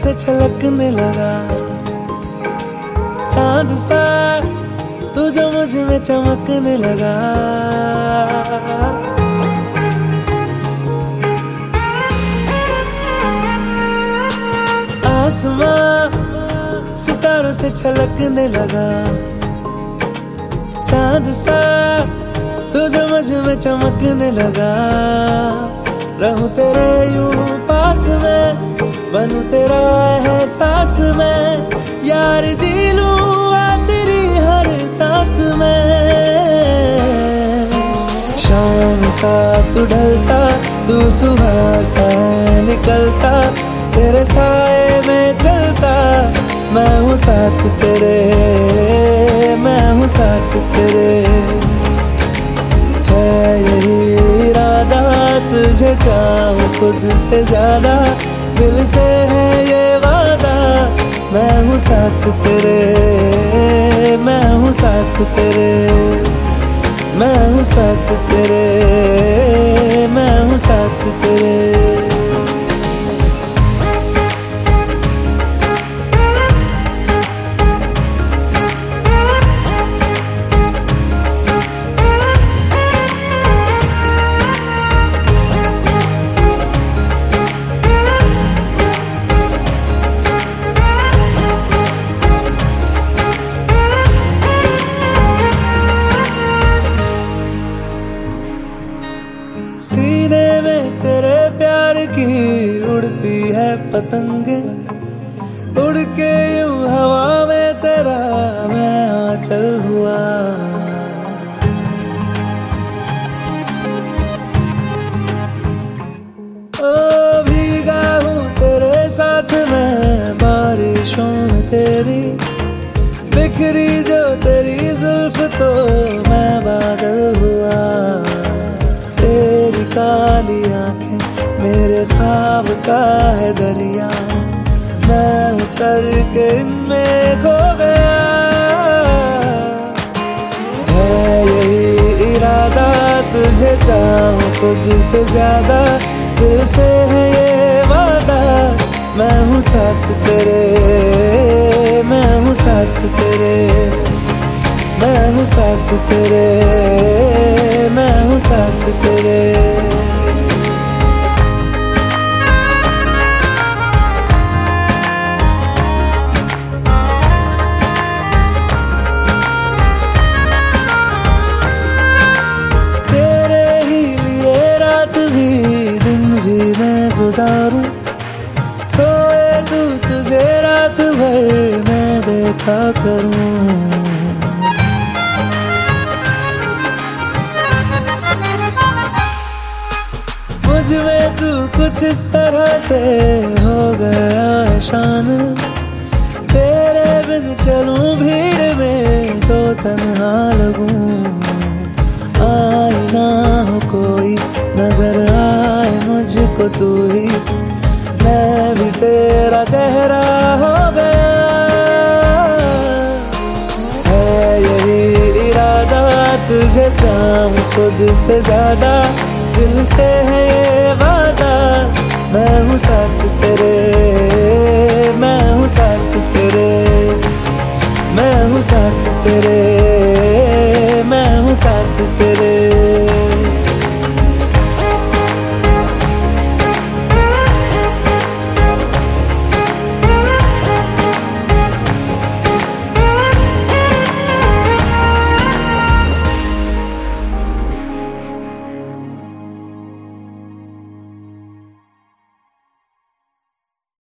से छलकने लगा, चांद सा तू जो मुझ में चमकने लगा। आसमां सितारों से छलकने लगा, चांद सा तू जो मुझ में चमकने लगा। रहूं तेरे यूं पास में, बनूं तेरा एहसास में, यार जी लूं तेरी हर सांस में। शाम सा तू ढलता, तू सुबह सा निकलता, तेरे साए में चलता, मैं हूँ साथ तेरे, मैं हूँ साथ तेरे। है यही इरादा, तुझे चाहूं खुद से ज्यादा, दिल से है ये वादा, मैं हूँ साथ तेरे, मैं हूँ साथ तेरे, मैं हूँ साथ तेरे, मैं हूँ साथ तेरे। सीने में तेरे प्यार की उड़ती है पतंगे, उड़ के यूं हवा में तेरा मैं आंचल हुआ। ओ भीगा हूँ तेरे साथ मैं बारिशों में तेरी, बिखरी जो तेरी जुल्फ तो मैं बादल हुआ। तेरी काली आंखें मेरे ख्वाब का है दरिया, मैं उतर के इनमें खो गया। है यही इरादा, तुझे चाहूं खुद से ज्यादा, दिल से है ये वादा, मैं हूँ साथ तेरे, मैं हूँ साथ तेरे, मैं हूँ साथ तेरे, मैं हूँ साथ तेरे। तेरे ही लिए रात भी दिन भी मैं गुजारूं, सोए तू तुझे रात भर मैं देखा करूं। मुझ में तू कुछ इस तरह से हो गया है शामिल, तेरे बिन चलूं भीड़ में तो तन्हा लगूं। आए ना हो कोई, नजर आए मुझको तू ही, मैं भी तेरा चेहरा हो गया। है यही इरादा, तुझे चाहूं खुद से ज्यादा, दिल से है ये वादा, मैं हूँ साथ तेरे, मैं हूँ साथ तेरे, मैं हूँ साथ तेरे, मैं हूँ साथ तेरे।